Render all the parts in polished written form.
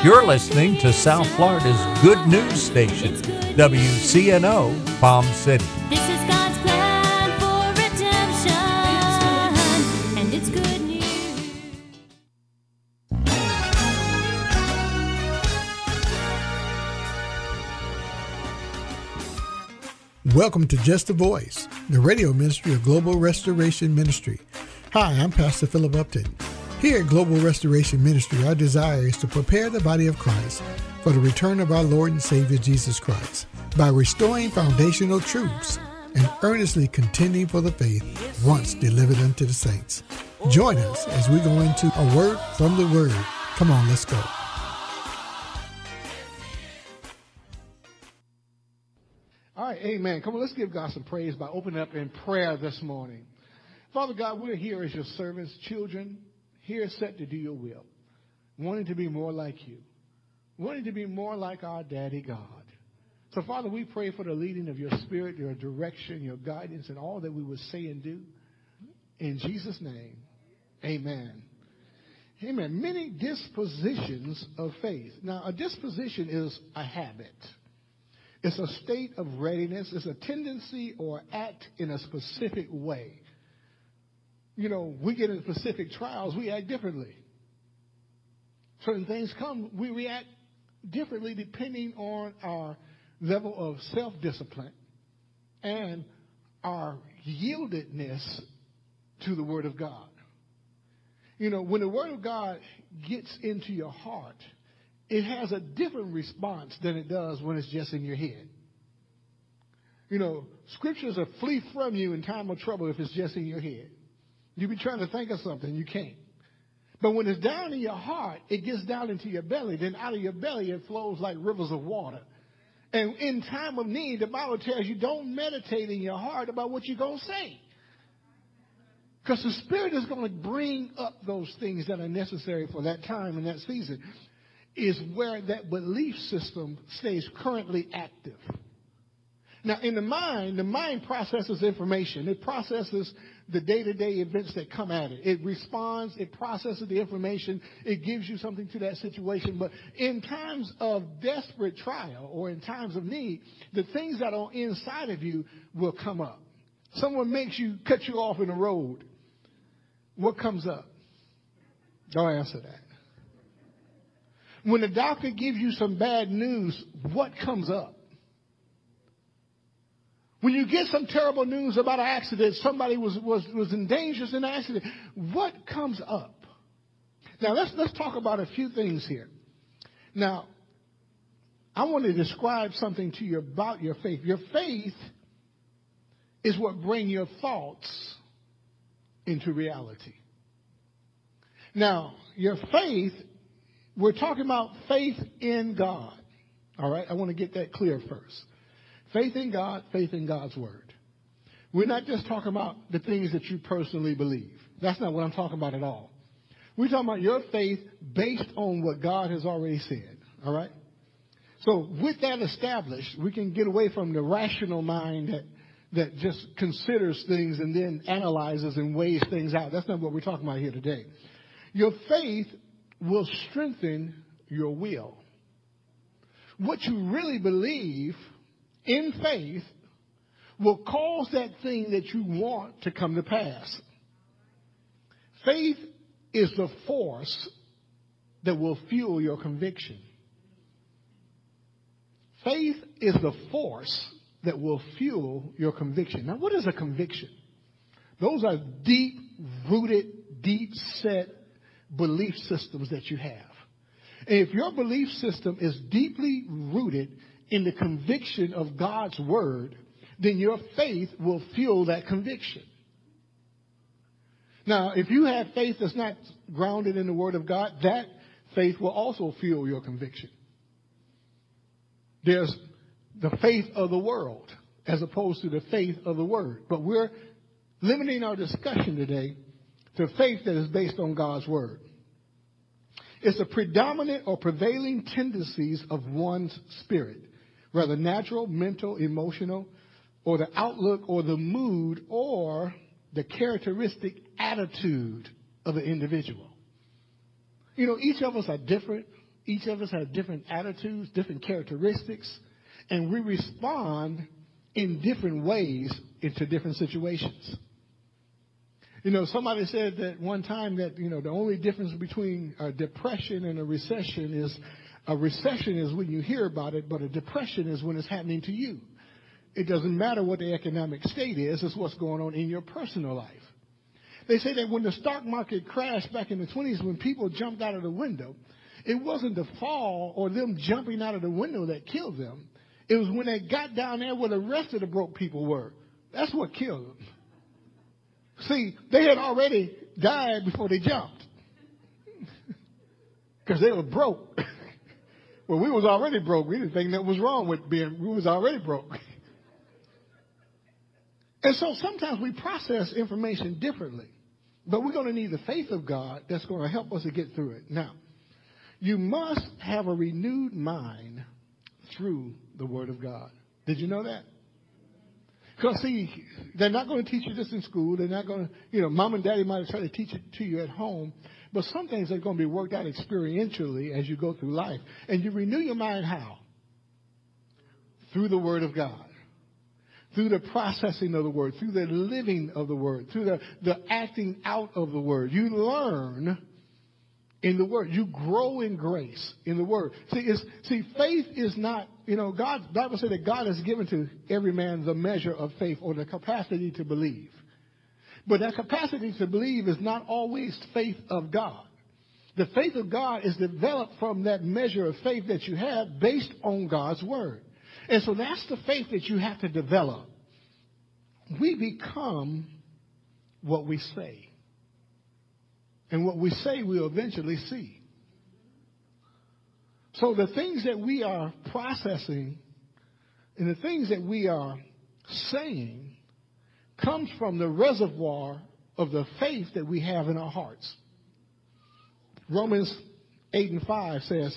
You're listening to South Florida's good news station, WCNO Palm City. This is God's plan for redemption, and it's good news. Welcome to Just a Voice, the radio ministry of Global Restoration Ministry. Hi, I'm Pastor Philip Upton. Here at Global Restoration Ministry, our desire is to prepare the body of Christ for the return of our Lord and Savior Jesus Christ by restoring foundational truths and earnestly contending for the faith once delivered unto the saints. Join us as we go into a word from the Word. Come on, let's go. All right, amen. Come on, let's give God some praise by opening up in prayer this morning. Father God, we're here as your servants, children, here set to do your will, wanting to be more like you, wanting to be more like our Daddy God. So, Father, we pray for the leading of your Spirit, your direction, your guidance, and all that we would say and do. In Jesus' name, amen. Amen. Many dispositions of faith. Now, a disposition is a habit. It's a state of readiness. It's a tendency or act in a specific way. You know, we get in specific trials, we act differently. Certain things come, we react differently depending on our level of self-discipline and our yieldedness to the Word of God. You know, when the Word of God gets into your heart, it has a different response than it does when it's just in your head. You know, scriptures will flee from you in time of trouble if it's just in your head. You be trying to think of something, you can't. But when it's down in your heart, it gets down into your belly. Then out of your belly, it flows like rivers of water. And in time of need, the Bible tells you don't meditate in your heart about what you're going to say. Because the Spirit is going to bring up those things that are necessary for that time and that season. Is where that belief system stays currently active. Now, in the mind processes information. It processes the day-to-day events that come at it. It responds, it processes the information, it gives you something to that situation. But in times of desperate trial or in times of need, the things that are inside of you will come up. Someone makes you cut you off in the road. What comes up? Don't answer that. When the doctor gives you some bad news, what comes up? When you get some terrible news about an accident, somebody was in danger in an accident, what comes up? Now, let's talk about a few things here. Now, I want to describe something to you about your faith. Your faith is what brings your thoughts into reality. Now, your faith, we're talking about faith in God. All right? I want to get that clear first. Faith in God, faith in God's Word. We're not just talking about the things that you personally believe. That's not what I'm talking about at all. We're talking about your faith based on what God has already said. All right? So with that established, we can get away from the rational mind that just considers things and then analyzes and weighs things out. That's not what we're talking about here today. Your faith will strengthen your will. What you really believe in faith will cause that thing that you want to come to pass. Faith is the force that will fuel your conviction. Faith is the force that will fuel your conviction. Now, what is a conviction? Those are deep-rooted, deep-set belief systems that you have. And if your belief system is deeply rooted in the conviction of God's Word, then your faith will fuel that conviction. Now, if you have faith that's not grounded in the Word of God, that faith will also fuel your conviction. There's the faith of the world as opposed to the faith of the Word. But we're limiting our discussion today to faith that is based on God's Word. It's the predominant or prevailing tendencies of one's spirit, whether natural, mental, emotional, or the outlook or the mood or the characteristic attitude of an individual. You know, each of us are different. Each of us have different attitudes, different characteristics, and we respond in different ways into different situations. You know, somebody said that one time that, you know, the only difference between a depression and a recession is when you hear about it, but a depression is when it's happening to you. It doesn't matter what the economic state is, it's what's going on in your personal life. They say that when the stock market crashed back in the 20s, when people jumped out of the window, it wasn't the fall or them jumping out of the window that killed them. It was when they got down there where the rest of the broke people were. That's what killed them. See, they had already died before they jumped because they were broke. Well, we was already broke. We didn't think that was wrong with we was already broke. And so sometimes we process information differently, but we're going to need the faith of God that's going to help us to get through it. Now, you must have a renewed mind through the Word of God. Did you know that? Because, see, they're not going to teach you this in school. They're not going to, you know, mom and daddy might have tried to teach it to you at home. But some things are going to be worked out experientially as you go through life. And you renew your mind how? Through the Word of God. Through the processing of the Word. Through the living of the Word. Through the acting out of the Word. You learn in the Word. You grow in grace in the Word. See, faith is not, you know, the Bible said that God has given to every man the measure of faith or the capacity to believe. But that capacity to believe is not always faith of God. The faith of God is developed from that measure of faith that you have based on God's Word. And so that's the faith that you have to develop. We become what we say. And what we say we'll eventually see. So the things that we are processing and the things that we are saying comes from the reservoir of the faith that we have in our hearts. Romans 8:5 says,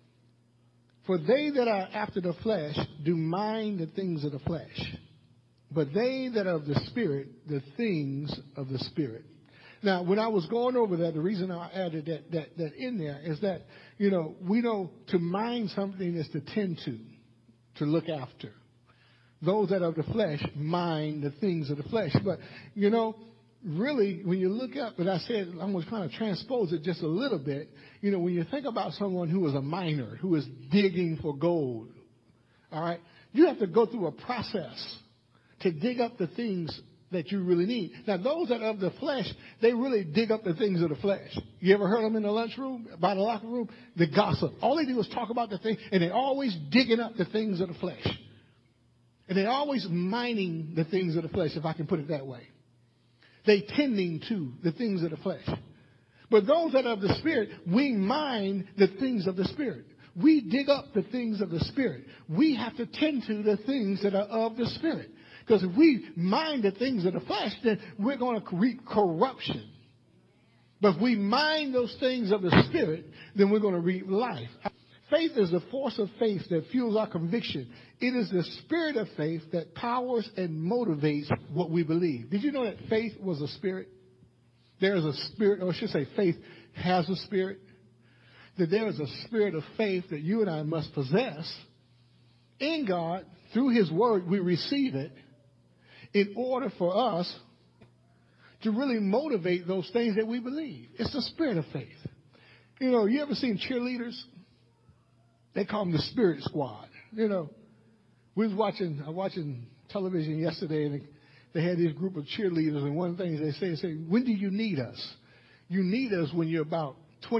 "For they that are after the flesh do mind the things of the flesh, but they that are of the Spirit, the things of the Spirit." Now, when I was going over that, the reason I added that in there is that, you know, we know to mind something is to tend to look after. Those that are of the flesh mind the things of the flesh. But, you know, really, when you look up, and I said, I'm going to kind of transpose it just a little bit. You know, when you think about someone who is a miner, who is digging for gold, all right, you have to go through a process to dig up the things that you really need. Now, those that are of the flesh, they really dig up the things of the flesh. You ever heard them in the lunchroom, by the locker room? They gossip. All they do is talk about the thing, and they're always digging up the things of the flesh. And they're always mining the things of the flesh, if I can put it that way. They tending to the things of the flesh. But those that are of the Spirit, we mine the things of the Spirit. We dig up the things of the Spirit. We have to tend to the things that are of the Spirit. Because if we mine the things of the flesh, then we're going to reap corruption. But if we mine those things of the Spirit, then we're going to reap life. Faith is the force of faith that fuels our conviction. It is the spirit of faith that powers and motivates what we believe. Did you know that faith was a spirit? There is a spirit, or I should say faith has a spirit. That there is a spirit of faith that you and I must possess. In God, through His Word, we receive it in order for us to really motivate those things that we believe. It's the spirit of faith. You know, you ever seen cheerleaders? They call them the Spirit Squad. You know, I was watching television yesterday, and they had this group of cheerleaders, and one of the things they say, when do you need us? You need us when you're about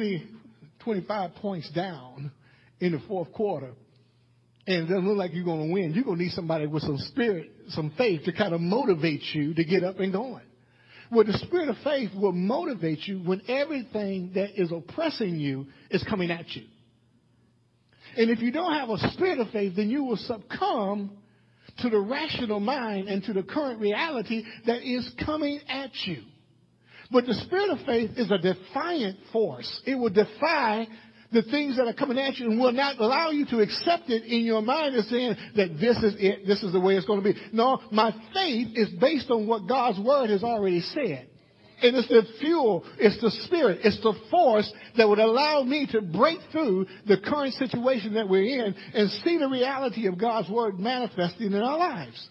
25 points down in the fourth quarter, and it doesn't look like you're going to win. You're going to need somebody with some spirit, some faith to kind of motivate you to get up and going. Well, the spirit of faith will motivate you when everything that is oppressing you is coming at you. And if you don't have a spirit of faith, then you will succumb to the rational mind and to the current reality that is coming at you. But the spirit of faith is a defiant force. It will defy the things that are coming at you and will not allow you to accept it in your mind as saying that this is it, this is the way it's going to be. No, my faith is based on what God's Word has already said. And it's the fuel, it's the spirit, it's the force that would allow me to break through the current situation that we're in and see the reality of God's word manifesting in our lives.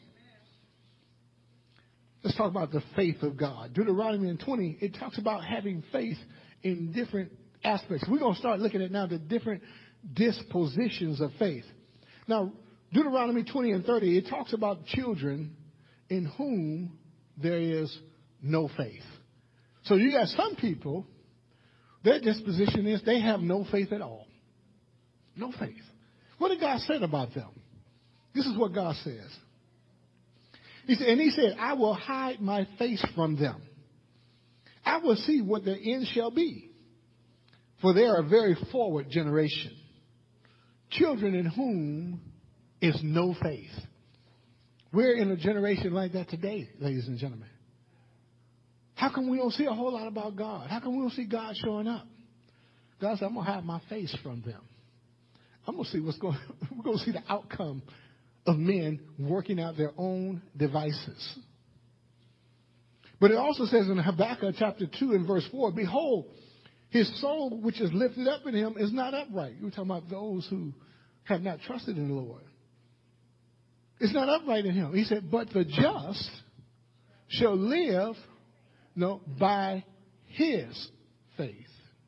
Let's talk about the faith of God. Deuteronomy 20, it talks about having faith in different aspects. We're going to start looking at now the different dispositions of faith. Now, Deuteronomy 20 and 30, it talks about children in whom there is no faith. So you got some people, their disposition is they have no faith at all. No faith. What did God say about them? This is what God says. He said, I will hide my face from them. I will see what their end shall be. For they are a very forward generation. Children in whom is no faith. We're in a generation like that today, ladies and gentlemen. How come we don't see a whole lot about God? How come we don't see God showing up? God said, I'm going to hide my face from them. I'm going to see we're going to see the outcome of men working out their own devices. But it also says in Habakkuk chapter 2 and verse 4, behold, his soul which is lifted up in him is not upright. You're talking about those who have not trusted in the Lord. It's not upright in him. He said, but the just shall live by his faith.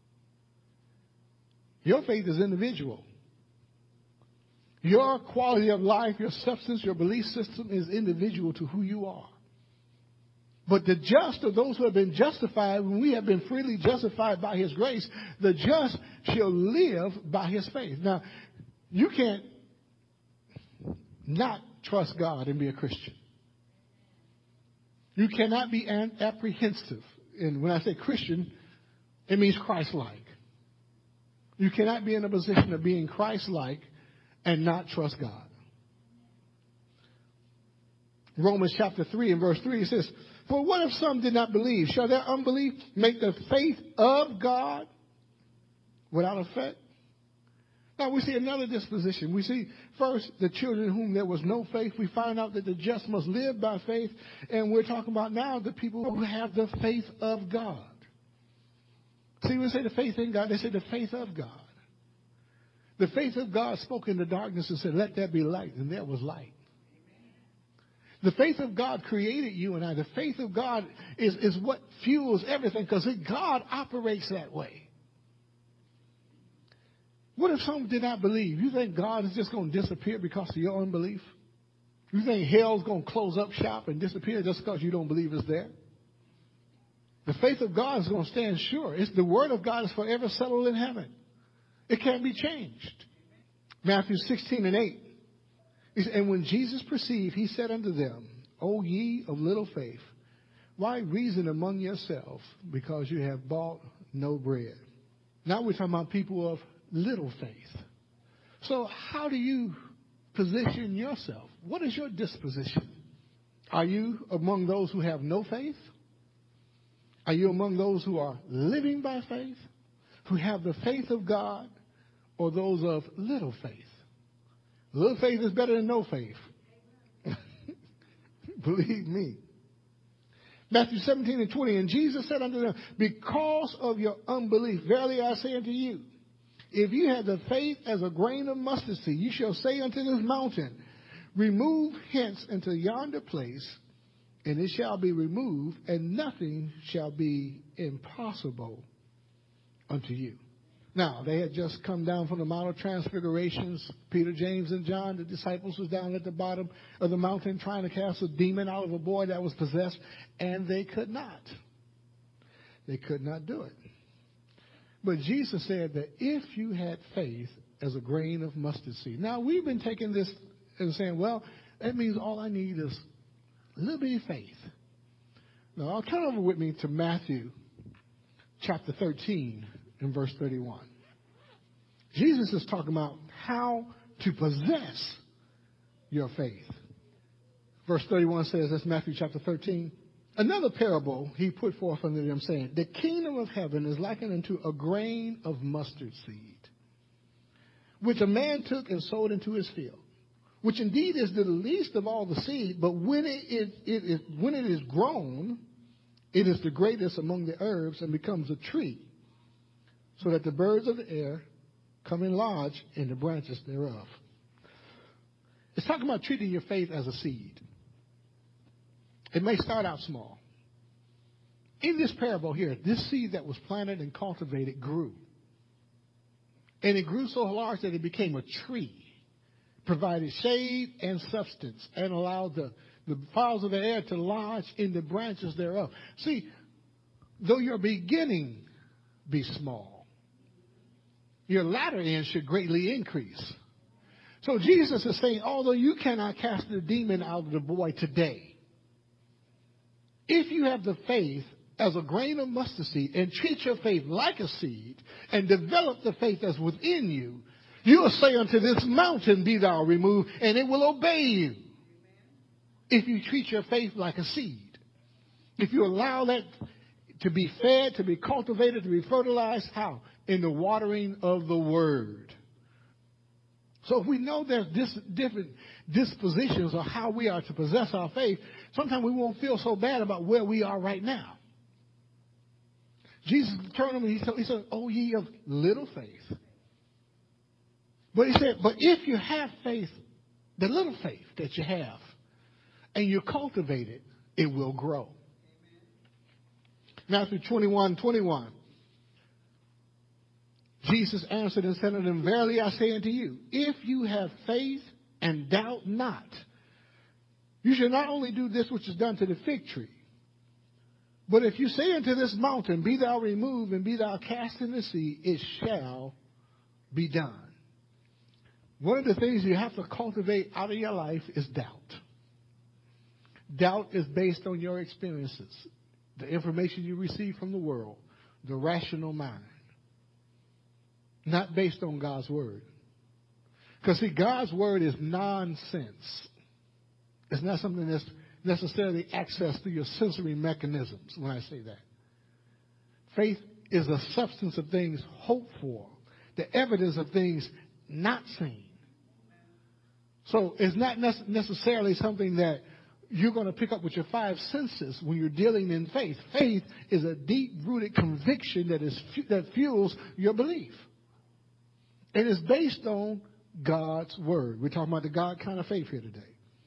Your faith is individual. Your quality of life, your substance, your belief system is individual to who you are. But the just are those who have been justified, when we have been freely justified by his grace, the just shall live by his faith. Now, you can't not trust God and be a Christian. You cannot be apprehensive. And when I say Christian, it means Christ-like. You cannot be in a position of being Christ-like and not trust God. Romans chapter 3 and verse 3 says, for what if some did not believe? Shall their unbelief make the faith of God without effect? Now we see another disposition. We see first the children whom there was no faith. We find out that the just must live by faith. And we're talking about now the people who have the faith of God. See, we say the faith in God, they say the faith of God. The faith of God spoke in the darkness and said, let there be light, and there was light. The faith of God created you and I. The faith of God is what fuels everything, because God operates that way. What if someone did not believe? You think God is just going to disappear because of your unbelief? You think hell's going to close up shop and disappear just because you don't believe it's there? The faith of God is going to stand sure. It's the word of God is forever settled in heaven. It can't be changed. Matthew 16 and 8. And when Jesus perceived, he said unto them, O ye of little faith, why reason among yourselves because you have bought no bread? Now we're talking about people of little faith. So how do you position yourself? What is your disposition? Are you among those who have no faith? Are you among those who are living by faith, who have the faith of God, or those of little faith? Little faith is better than no faith. Believe me. Matthew 17 and 20, and Jesus said unto them, because of your unbelief, verily I say unto you, if you have the faith as a grain of mustard seed, you shall say unto this mountain, remove hence into yonder place, and it shall be removed, and nothing shall be impossible unto you. Now, they had just come down from the Mount of Transfigurations. Peter, James, and John, the disciples, was down at the bottom of the mountain trying to cast a demon out of a boy that was possessed, and they could not. They could not do it. But Jesus said that if you had faith as a grain of mustard seed. Now, we've been taking this and saying, well, that means all I need is a little bit of faith. Now, I'll turn over with me to Matthew chapter 13 and verse 31. Jesus is talking about how to possess your faith. Verse 31 says, that's Matthew chapter 13. Another parable he put forth unto them, saying, the kingdom of heaven is likened unto a grain of mustard seed, which a man took and sowed into his field, which indeed is the least of all the seed, but when it is grown, It is the greatest among the herbs and becomes a tree, so that the birds of the air come and lodge in the branches thereof. It's talking about treating your faith as a seed. It may start out small. In this parable here, this seed that was planted and cultivated grew. And it grew so large that it became a tree, provided shade and substance, and allowed the fowls of the air to lodge in the branches thereof. See, though your beginning be small, your latter end should greatly increase. So Jesus is saying, although you cannot cast the demon out of the boy today, if you have the faith as a grain of mustard seed and treat your faith like a seed and develop the faith that's within you, you will say unto this mountain, be thou removed, and it will obey you. If you treat your faith like a seed, if you allow that to be fed, to be cultivated, to be fertilized, how? In the watering of the word. So if we know there's different dispositions of how we are to possess our faith, sometimes we won't feel so bad about where we are right now. Jesus turned to him and he said, oh, ye of little faith. But he said, but if you have faith, the little faith that you have, and you cultivate it, it will grow. Matthew 21:21. Jesus answered and said unto them, verily I say unto you, if you have faith and doubt not, you shall not only do this which is done to the fig tree, but if you say unto this mountain, be thou removed and be thou cast in the sea, it shall be done. One of the things you have to cultivate out of your life is doubt. Doubt is based on your experiences, the information you receive from the world, the rational mind. Not based on God's word. Because, see, God's word is nonsense. It's not something that's necessarily accessed through your sensory mechanisms when I say that. Faith is a substance of things hoped for, the evidence of things not seen. So it's not necessarily something that you're going to pick up with your five senses when you're dealing in faith. Faith is a deep-rooted conviction that fuels your belief. And it's based on God's word. We're talking about the God kind of faith here today.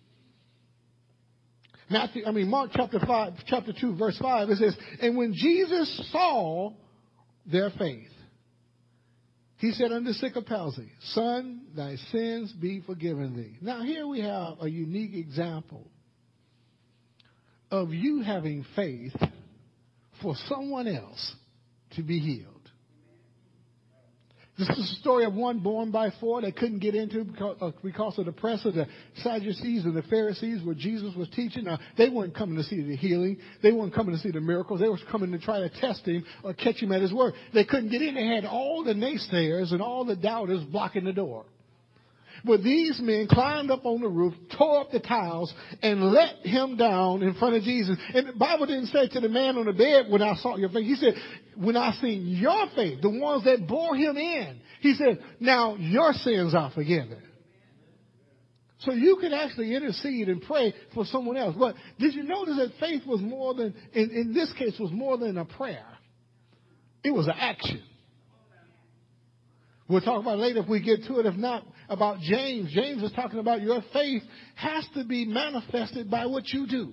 Mark chapter 2, verse 5, it says, and when Jesus saw their faith, he said unto the sick of palsy, son, thy sins be forgiven thee. Now here we have a unique example of you having faith for someone else to be healed. This is the story of one born by four that couldn't get into because of the press of the Sadducees and the Pharisees where Jesus was teaching. Now, they weren't coming to see the healing. They weren't coming to see the miracles. They were coming to try to test him or catch him at his word. They couldn't get in. They had all the naysayers and all the doubters blocking the door. But these men climbed up on the roof, tore up the tiles, and let him down in front of Jesus. And the Bible didn't say to the man on the bed, when I saw your faith. He said, when I seen your faith, the ones that bore him in, he said, now your sins are forgiven. So you can actually intercede and pray for someone else. But did you notice that faith was more than, in this case, was more than a prayer? It was an action. We'll talk about it later if we get to it. If not, about James. James is talking about your faith has to be manifested by what you do.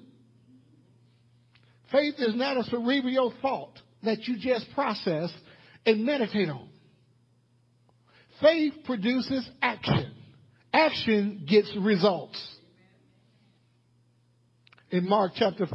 Faith is not a cerebral thought that you just process and meditate on. Faith produces action. Action gets results. In Mark chapter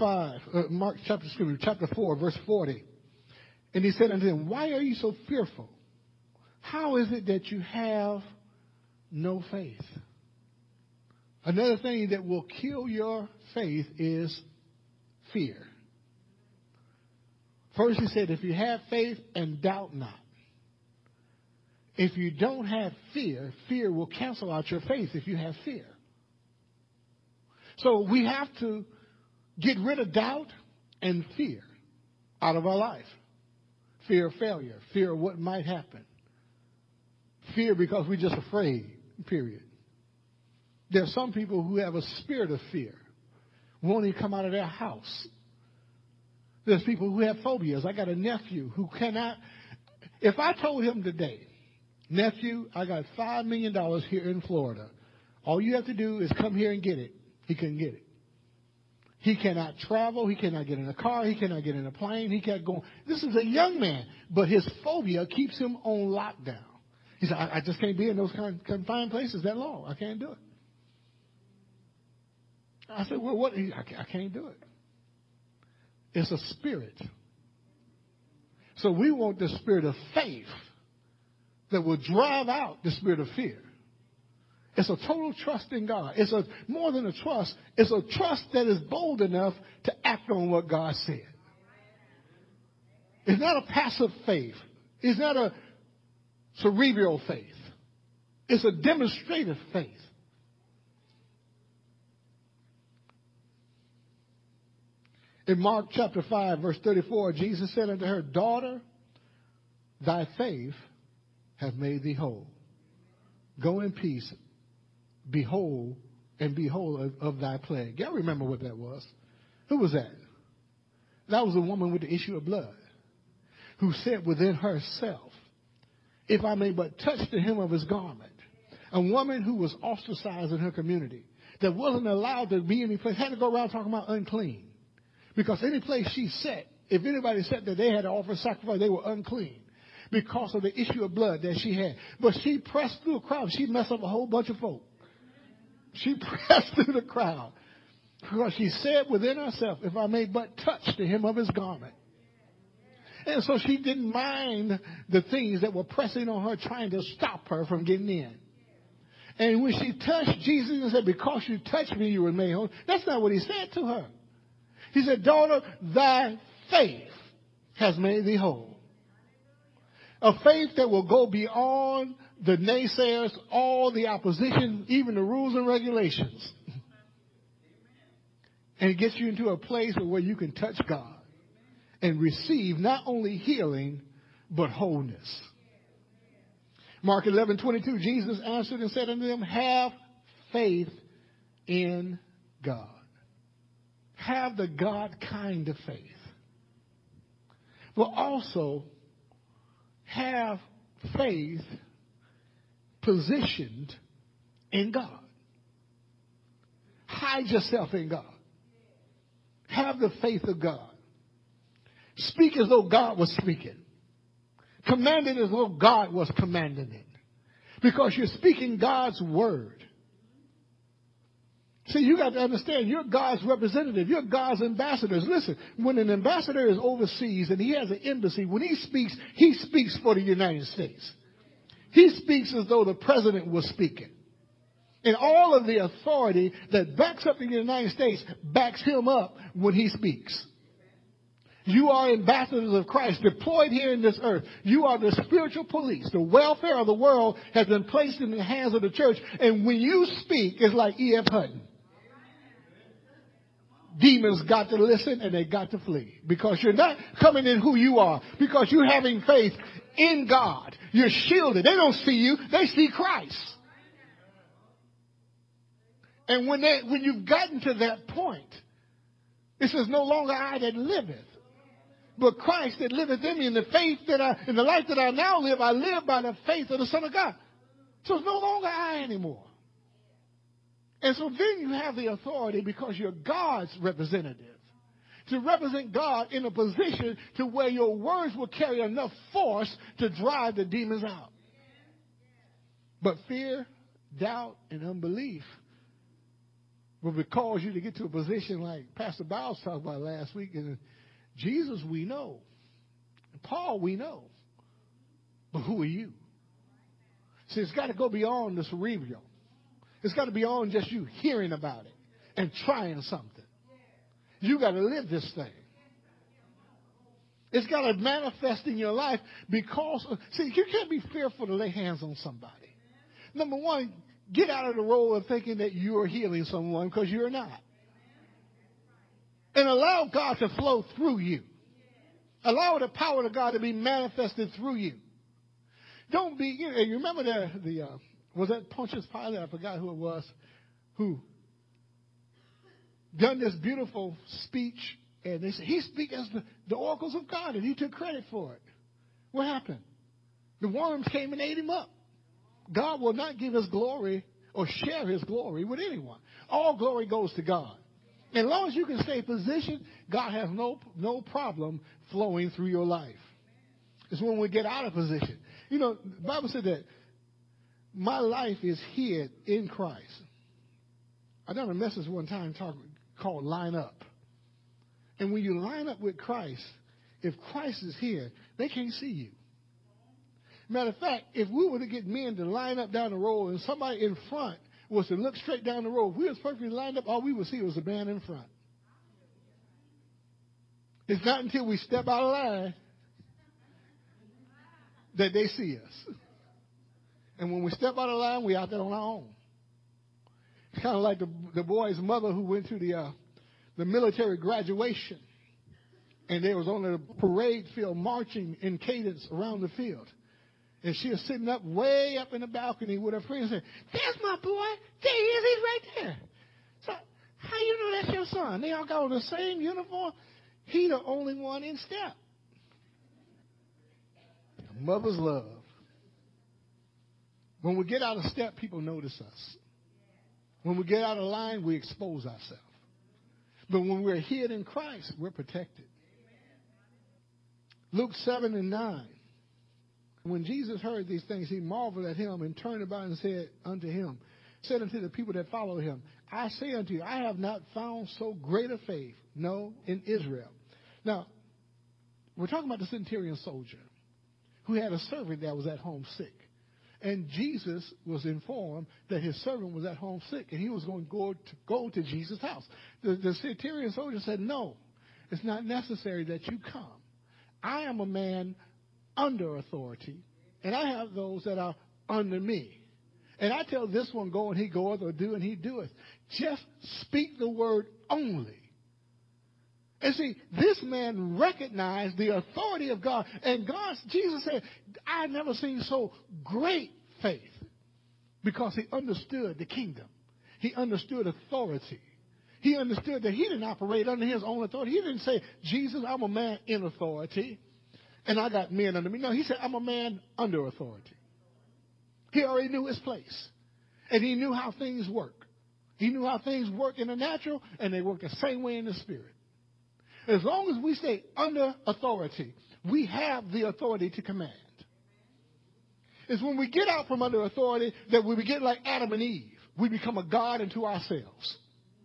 4, verse 40. And he said unto them, why are you so fearful? How is it that you have no faith? Another thing that will kill your faith is fear. First he said, if you have faith and doubt not. If you don't have fear, fear will cancel out your faith if you have fear. So we have to get rid of doubt and fear out of our life. Fear of failure, fear of what might happen. Fear because we're just afraid, period. There are some people who have a spirit of fear, won't even come out of their house. There's people who have phobias. I got a nephew who cannot. If I told him today, nephew, I got $5 million here in Florida. All you have to do is come here and get it. He couldn't get it. He cannot travel. He cannot get in a car. He cannot get in a plane. He can't go. This is a young man, but his phobia keeps him on lockdown. He said, I just can't be in those confined places that long. I can't do it. I said, well, what? I can't do it. It's a spirit. So we want the spirit of faith that will drive out the spirit of fear. It's a total trust in God. It's more than a trust. It's a trust that is bold enough to act on what God said. It's not a passive faith. It's not a cerebral faith. It's a demonstrative faith. In Mark chapter 5, verse 34, Jesus said unto her, Daughter, thy faith hath made thee whole. Go in peace, be whole of thy plague. Y'all remember what that was? Who was that? That was a woman with the issue of blood who said within herself, if I may but touch the hem of his garment. A woman who was ostracized in her community, that wasn't allowed to be any place, had to go around talking about unclean. Because any place she sat, if anybody sat there, they had to offer sacrifice, they were unclean because of the issue of blood that she had. But she pressed through a crowd. She messed up a whole bunch of folk. She pressed through the crowd because she said within herself, if I may but touch the hem of his garment. And so she didn't mind the things that were pressing on her, trying to stop her from getting in. And when she touched Jesus and said, because you touched me, you were made whole. That's not what he said to her. He said, Daughter, thy faith has made thee whole. A faith that will go beyond the naysayers, all the opposition, even the rules and regulations. And gets you into a place where you can touch God and receive not only healing, but wholeness. Mark 11:22, Jesus answered and said unto them, Have faith in God. Have the God kind of faith. But also have faith positioned in God. Hide yourself in God. Have the faith of God. Speak as though God was speaking. Command it as though God was commanding it. Because you're speaking God's word. See, you got to understand, you're God's representative. You're God's ambassadors. Listen, when an ambassador is overseas and he has an embassy, when he speaks for the United States. He speaks as though the president was speaking. And all of the authority that backs up the United States backs him up when he speaks. You are ambassadors of Christ deployed here in this earth. You are the spiritual police. The welfare of the world has been placed in the hands of the church. And when you speak, it's like E.F. Hutton. Demons got to listen and they got to flee. Because you're not coming in who you are. Because you're having faith in God. You're shielded. They don't see you. They see Christ. And when you've gotten to that point, it says, no longer I that liveth, but Christ that liveth in me. In the faith in the life that I now live, I live by the faith of the Son of God. So it's no longer I anymore. And so then you have the authority because you're God's representative. To represent God in a position to where your words will carry enough force to drive the demons out. But fear, doubt, and unbelief will cause you to get to a position like Pastor Biles talked about last week. And Jesus we know. Paul we know. But who are you? See, it's got to go beyond the cerebral. It's got to be beyond just you hearing about it and trying something. You got to live this thing. It's got to manifest in your life because, see, you can't be fearful to lay hands on somebody. Number one, get out of the role of thinking that you're healing someone because you're not. And allow God to flow through you. Allow the power of God to be manifested through you. Don't be, you remember was that Pontius Pilate? I forgot who it was, who done this beautiful speech And they said, he speaks as the oracles of God, and he took credit for it. What happened? The worms came and ate him up. God will not give his glory or share his glory with anyone. All glory goes to God. As long as you can stay positioned, God has no problem flowing through your life. It's when we get out of position. You know, the Bible said that my life is hid in Christ. I done a message one time called Line Up. And when you line up with Christ, if Christ is here, they can't see you. Matter of fact, if we were to get men to line up down the road and somebody in front was to look straight down the road, if we was perfectly lined up, all we would see was a man in front. It's not until we step out of line that they see us. And when we step out of line, we're out there on our own. It's kind of like the boy's mother who went to the military graduation, and they was on the parade field marching in cadence around the field. And she was sitting up way up in the balcony with her friends and said, "There's my boy. There he is. He's right there." So how you know that's your son? They all got on the same uniform. He the only one in step. Mother's love. When we get out of step, people notice us. When we get out of line, we expose ourselves. But when we're hid in Christ, we're protected. Luke 7:9. When Jesus heard these things, he marveled at him and turned about and said unto the people that followed him, I say unto you, I have not found so great a faith, no, in Israel. Now, we're talking about the centurion soldier who had a servant that was at home sick. And Jesus was informed that his servant was at home sick, and he was going to go to Jesus' house. The centurion soldier said, no, it's not necessary that you come. I am a man under authority, and I have those that are under me. And I tell this one, go, and he goeth, or do, and he doeth. Just speak the word only. And see, this man recognized the authority of God. And Jesus said, I've never seen so great faith, because he understood the kingdom. He understood authority. He understood that he didn't operate under his own authority. He didn't say, Jesus, I'm a man in authority, and I got men under me. No, he said, I'm a man under authority. He already knew his place, and he knew how things work. He knew how things work in the natural, and they work the same way in the spirit. As long as we stay under authority, we have the authority to command. It's when we get out from under authority that we get like Adam and Eve. We become a God unto ourselves.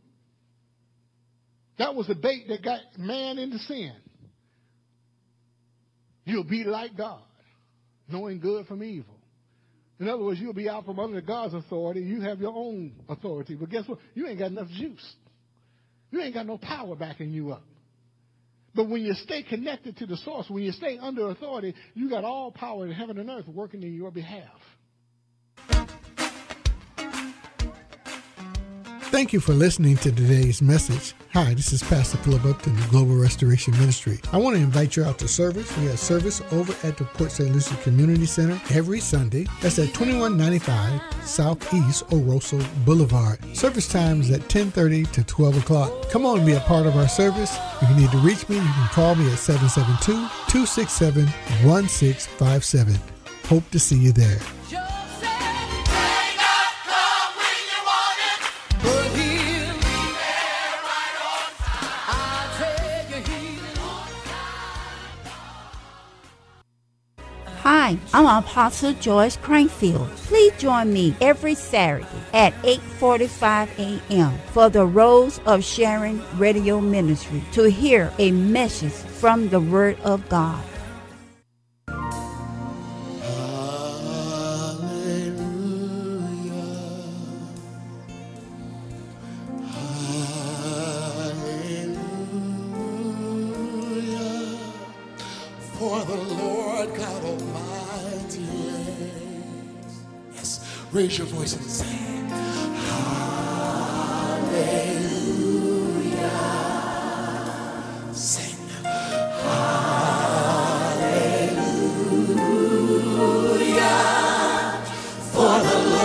That was the bait that got man into sin. You'll be like God, knowing good from evil. In other words, you'll be out from under God's authority. You have your own authority. But guess what? You ain't got enough juice. You ain't got no power backing you up. But when you stay connected to the source, when you stay under authority, you got all power in heaven and earth working in your behalf. Thank you for listening to today's message. Hi, this is Pastor Philip Upton of Global Restoration Ministry. I want to invite you out to service. We have service over at the Port St. Lucie Community Center every Sunday. That's at 2195 Southeast Oroso Boulevard. Service times at 10:30 to 12 o'clock. Come on and be a part of our service. If you need to reach me, you can call me at 772-267-1657. Hope to see you there. Hi, I'm Apostle Joyce Crankfield. Please join me every Saturday at 8:45 a.m. for the Rose of Sharon Radio Ministry to hear a message from the Word of God. For the Lord God Almighty. Yes, raise your voice and sing.